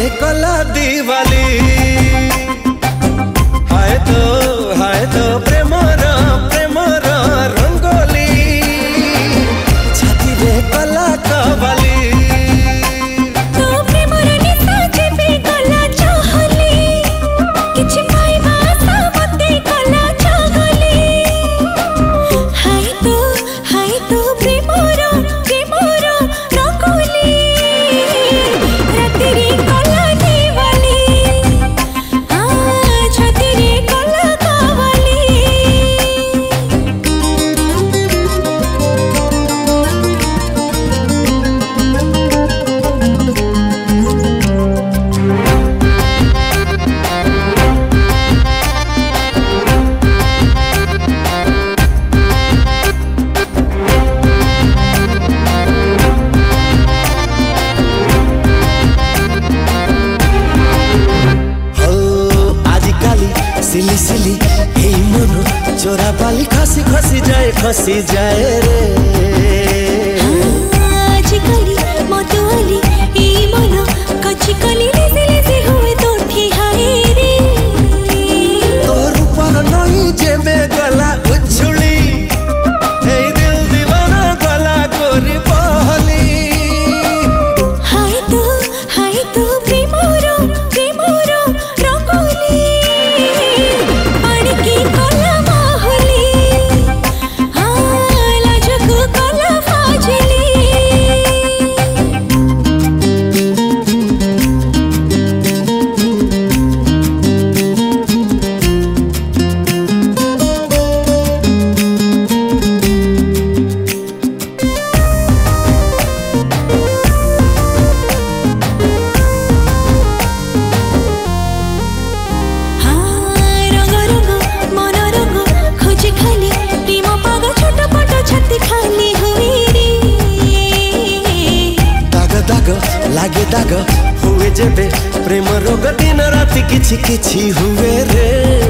कला दीवाली हाय तो प्रेमर रंगोली छाती रे कला कवाली सिली सिली हे मन चोरा बाली खसी जाए रे आजकली मतवाली ए मन कच्ची कली लेसे हुए तो ठिहाए रे तोर ऊपर नहीं जे में गला उछुली हे दिल दीवाना गला गोरी बहली हाय तो प्रेमर रंगोली लागे दाग हुए जेबे प्रेम रोग दिन राति किछि हुए रे।